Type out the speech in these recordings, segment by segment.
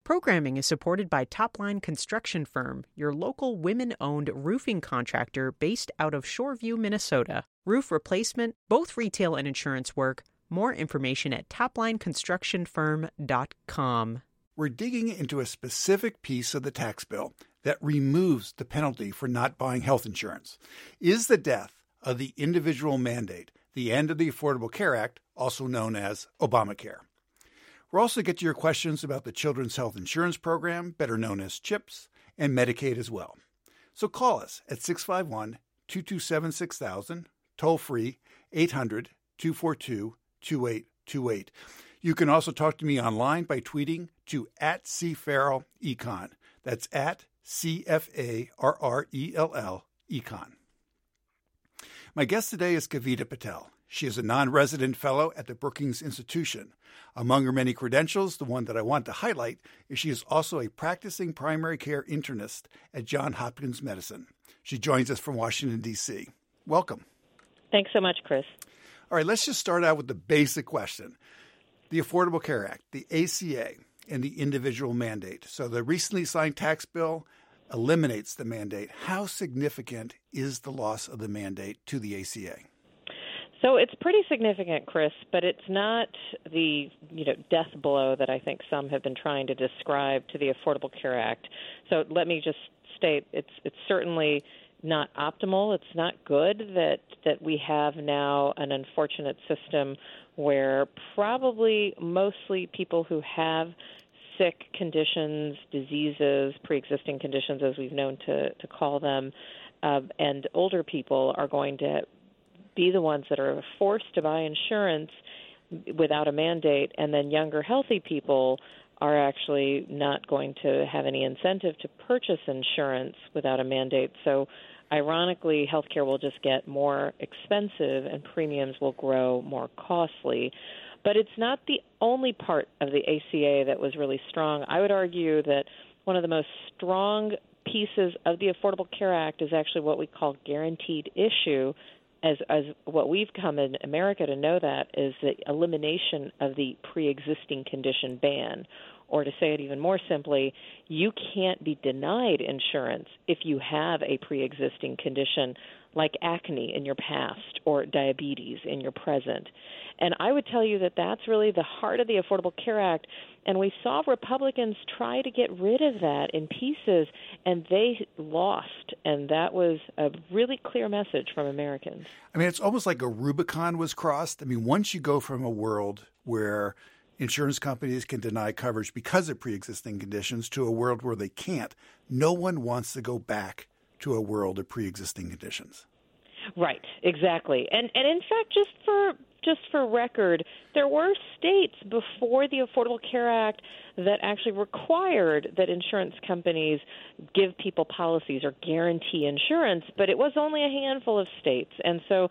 Programming is supported by Topline Construction Firm, your local women-owned roofing contractor based out of Shoreview, Minnesota. Roof replacement, both retail and insurance work. More information at toplineconstructionfirm.com. We're digging into a specific piece of the tax bill that removes the penalty for not buying health insurance. Is the death of the individual mandate the end of the Affordable Care Act, also known as Obamacare? We'll also get to your questions about the Children's Health Insurance Program, better known as CHIPS, and Medicaid as well. So call us at 651-227-6000, toll free 800-242-2828. You can also talk to me online by tweeting to @CFarrellEcon. That's @CFARRELL Econ. My guest today is Kavita Patel. She is a non-resident fellow at the Brookings Institution. Among her many credentials, the one that I want to highlight is she is also a practicing primary care internist at Johns Hopkins Medicine. She joins us from Washington, D.C. Welcome. Thanks so much, Chris. All right, let's just start out with the basic question. The Affordable Care Act, the ACA, and the individual mandate. So the recently signed tax bill eliminates the mandate. How significant is the loss of the mandate to the ACA? So it's pretty significant, Chris, but it's not the death blow that I think some have been trying to describe to the Affordable Care Act. So let me just state it's certainly not optimal. It's not good that we have now an unfortunate system where probably mostly people who have sick conditions, diseases, pre-existing conditions, as we've known to call them, and older people are going to be the ones that are forced to buy insurance without a mandate, and then younger, healthy people are actually not going to have any incentive to purchase insurance without a mandate. So ironically, healthcare will just get more expensive and premiums will grow more costly. But it's not the only part of the ACA that was really strong. I would argue that one of the most strong pieces of the Affordable Care Act is actually what we call guaranteed issue, as what we've come in America to know that is the elimination of the pre-existing condition ban. Or to say it even more simply, you can't be denied insurance if you have a pre-existing condition like acne in your past or diabetes in your present. And I would tell you that that's really the heart of the Affordable Care Act. And we saw Republicans try to get rid of that in pieces, and they lost. And that was a really clear message from Americans. I mean, it's almost like a Rubicon was crossed. I mean, once you go from a world where insurance companies can deny coverage because of pre-existing conditions to a world where they can't, no one wants to go back to a world of pre-existing conditions. Right, exactly. And in fact, just for record, there were states before the Affordable Care Act that actually required that insurance companies give people policies or guarantee insurance, but it was only a handful of states. And so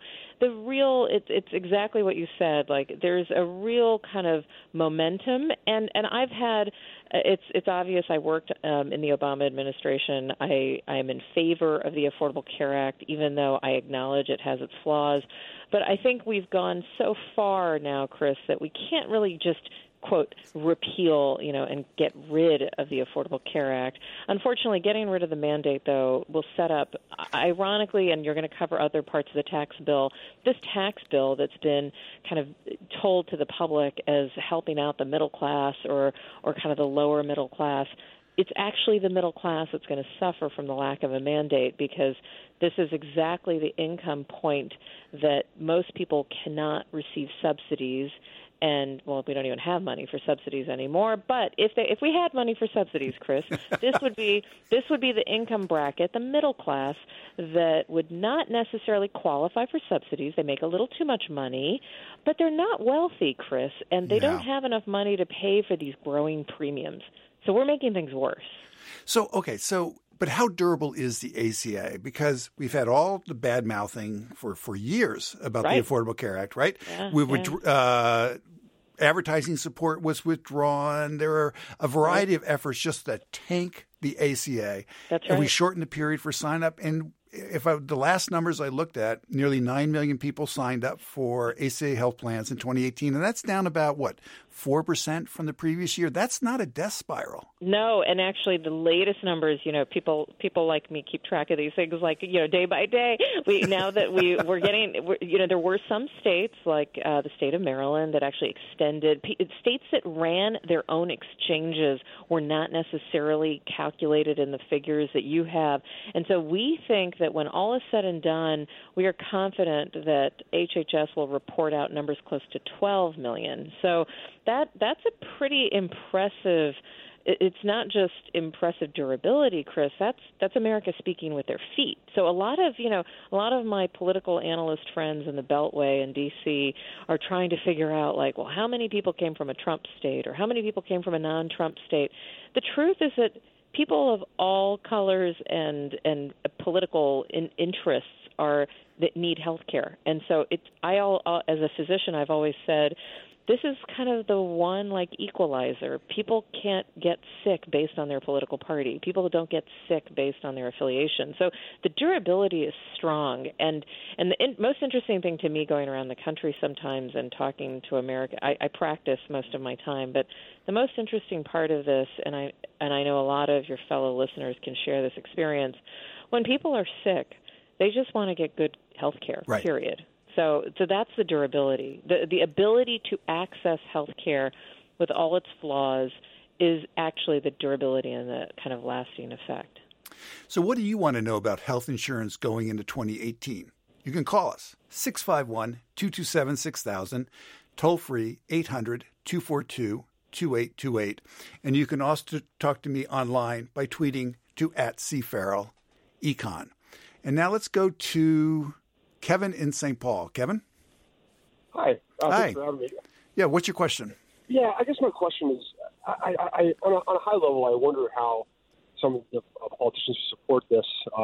it's exactly what you said. Like, there's a real kind of momentum, and I've had it's obvious. I worked in the Obama administration. I am in favor of the Affordable Care Act, even though I acknowledge it has its flaws. But I think we've gone so far now, Chris, that we can't really just, quote, repeal, and get rid of the Affordable Care Act. Unfortunately, getting rid of the mandate, though, will set up, ironically, and you're going to cover other parts of the tax bill, this tax bill that's been kind of told to the public as helping out the middle class or kind of the lower middle class. It's actually the middle class that's going to suffer from the lack of a mandate, because this is exactly the income point that most people cannot receive subsidies. And, well, we don't even have money for subsidies anymore. But if we had money for subsidies, Chris, this would be the income bracket, the middle class, that would not necessarily qualify for subsidies. They make a little too much money, but they're not wealthy, Chris, and they don't have enough money to pay for these growing premiums. So we're making things worse. But how durable is the ACA? Because we've had all the bad mouthing for years about the Affordable Care Act, right? Advertising support was withdrawn. There are a variety of efforts just to tank the ACA. That's right. And we shortened the period for sign up, and the last numbers I looked at, nearly 9 million people signed up for ACA health plans in 2018, and that's down about, 4% from the previous year? That's not a death spiral. No, and actually the latest numbers, people like me keep track of these things like, day by day. We're getting, there were some states like the state of Maryland that actually extended, states that ran their own exchanges were not necessarily calculated in the figures that you have. And so we think that when all is said and done, we are confident that HHS will report out numbers close to 12 million. So that's a pretty impressive. It's not just impressive durability, Chris. That's America speaking with their feet. So a lot of my political analyst friends in the Beltway in D.C. are trying to figure out, how many people came from a Trump state or how many people came from a non-Trump state. The truth is that people of all colors and political interests that need health care. And so as a physician, I've always said, this is kind of the one equalizer. People can't get sick based on their political party. People don't get sick based on their affiliation. So the durability is strong. And the most interesting thing to me going around the country sometimes and talking to America, I practice most of my time, but the most interesting part of this, and I know a lot of your fellow listeners can share this experience, when people are sick, they just want to get good health care, right. Period. So that's the durability. The ability to access health care with all its flaws is actually the durability and the kind of lasting effect. So what do you want to know about health insurance going into 2018? You can call us, 651-227-6000, toll free, 800-242-2828. And you can also talk to me online by tweeting to @CFarrellEcon. And now let's go to Kevin in St. Paul. Kevin? Hi. Hi. Thanks for having me. Yeah, what's your question? Yeah, I guess my question is, I on a high level, I wonder how some of the politicians who support this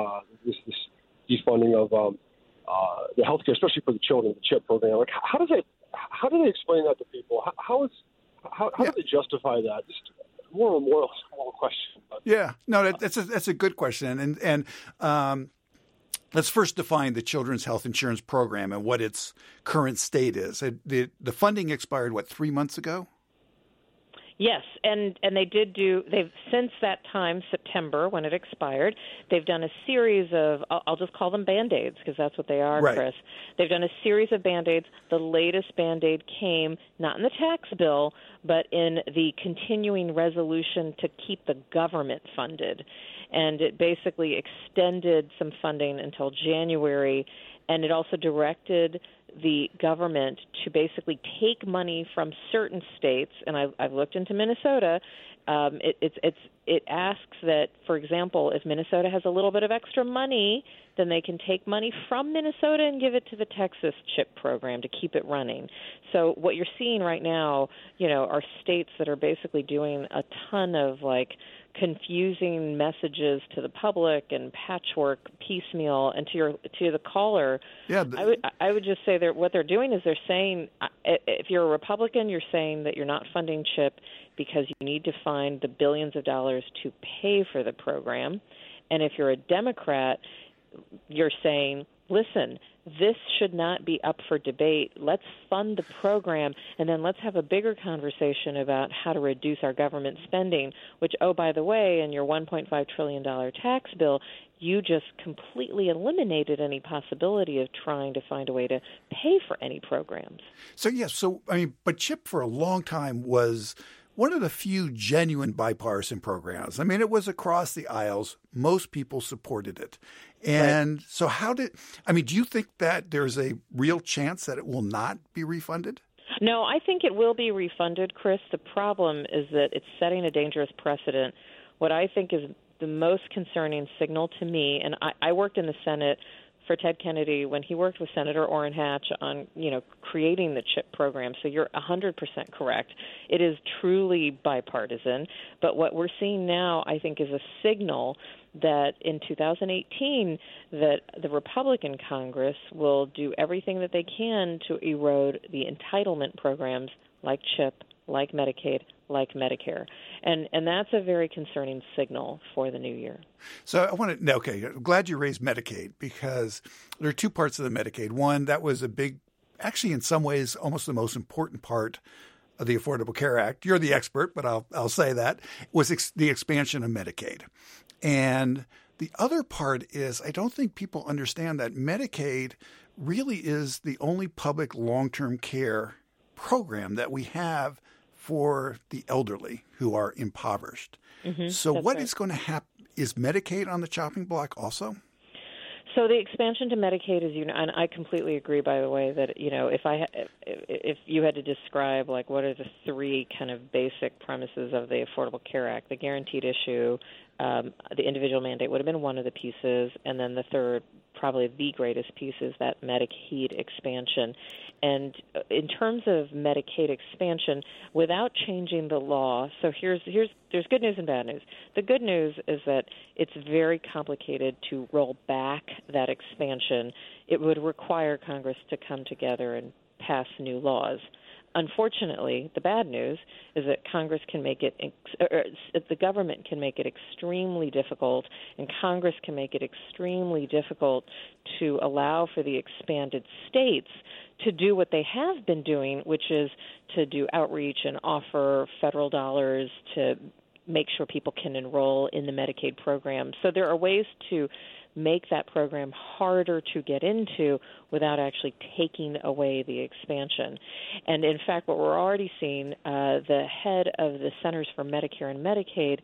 defunding of the healthcare, especially for the children, the CHIP program, how do they explain that to people? How do they justify that? Just more question. Yeah, no, that's a good question, and let's first define the Children's Health Insurance Program and what its current state is. The funding expired, 3 months ago? Yes, and they've since that time, September, when it expired, they've done a series of, I'll just call them Band-Aids because that's what they are, right. Chris. They've done a series of Band-Aids. The latest Band-Aid came not in the tax bill, but in the continuing resolution to keep the government funded. And it basically extended some funding until January, and it also directed the government to basically take money from certain states, and I've looked into Minnesota. It asks that, for example, if Minnesota has a little bit of extra money, then they can take money from Minnesota and give it to the Texas CHIP program to keep it running. So what you're seeing right now, are states that are basically doing a ton of confusing messages to the public and patchwork piecemeal. And to the caller, I would just say that what they're doing is they're saying, if you're a Republican, you're saying that you're not funding CHIP because you need to find the billions of dollars to pay for the program. And if you're a Democrat, you're saying, listen, this should not be up for debate. Let's fund the program, and then let's have a bigger conversation about how to reduce our government spending, which, oh, by the way, in your $1.5 trillion tax bill, you just completely eliminated any possibility of trying to find a way to pay for any programs. But CHIP for a long time was one of the few genuine bipartisan programs. It was across the aisles. Most people supported it. And right. So do you think that there's a real chance that it will not be refunded? No, I think it will be refunded, Chris. The problem is that it's setting a dangerous precedent. What I think is the most concerning signal to me, and I worked in the Senate for Ted Kennedy when he worked with Senator Orrin Hatch on, creating the CHIP program. So you're 100% correct. It is truly bipartisan. But what we're seeing now, I think, is a signal that in 2018 that the Republican Congress will do everything that they can to erode the entitlement programs like CHIP, like Medicaid, like Medicare. And that's a very concerning signal for the new year. So I want to, okay, I'm glad you raised Medicaid, because there are two parts of the Medicaid. One, that was a big, actually in some ways almost the most important part of the Affordable Care Act. You're the expert, but I'll say that, was the expansion of Medicaid. And the other part is, I don't think people understand that Medicaid really is the only public long-term care program that we have for the elderly who are impoverished. Mm-hmm, so what right. is going to happen? Is Medicaid on the chopping block also? So the expansion to Medicaid is, and I completely agree, by the way, that, if you had to describe, like, what are the three kind of basic premises of the Affordable Care Act, the guaranteed issue, the individual mandate would have been one of the pieces, and then the third, probably the greatest piece, is that Medicaid expansion. And in terms of Medicaid expansion, without changing the law, so there's good news and bad news. The good news is that it's very complicated to roll back that expansion. It would require Congress to come together and pass new laws. Unfortunately, the bad news is that Congress can make it, the government can make it extremely difficult, and Congress can make it extremely difficult to allow for the expanded states to do what they have been doing, which is to do outreach and offer federal dollars to make sure people can enroll in the Medicaid program. So there are ways to make that program harder to get into without actually taking away the expansion. And in fact, what we're already seeing, the head of the Centers for Medicare and Medicaid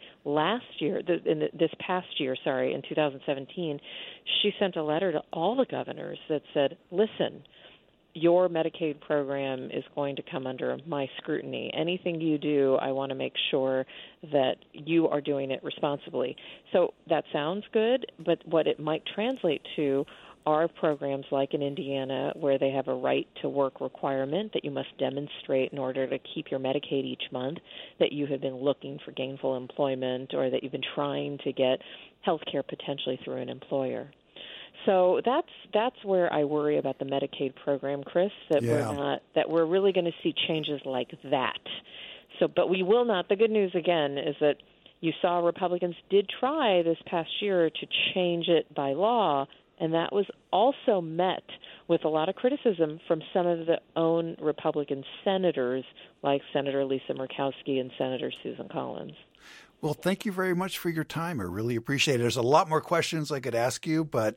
this past year, in 2017, she sent a letter to all the governors that said, listen, your Medicaid program is going to come under my scrutiny. Anything you do, I want to make sure that you are doing it responsibly. So that sounds good, but what it might translate to are programs like in Indiana, where they have a right to work requirement that you must demonstrate in order to keep your Medicaid each month, that you have been looking for gainful employment, or that you've been trying to get health care potentially through an employer. So that's where I worry about the Medicaid program, Chris, that we're really going to see changes like that. So, but we will not. The good news, again, is that you saw Republicans did try this past year to change it by law, and that was also met with a lot of criticism from some of the own Republican senators, like Senator Lisa Murkowski and Senator Susan Collins. Well, thank you very much for your time. I really appreciate it. There's a lot more questions I could ask you, but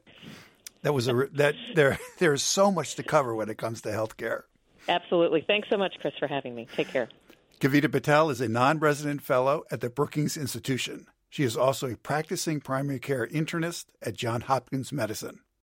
there's so much to cover when it comes to healthcare. Absolutely. Thanks so much, Chris, for having me. Take care. Kavita Patel is a non-resident fellow at the Brookings Institution. She is also a practicing primary care internist at Johns Hopkins Medicine.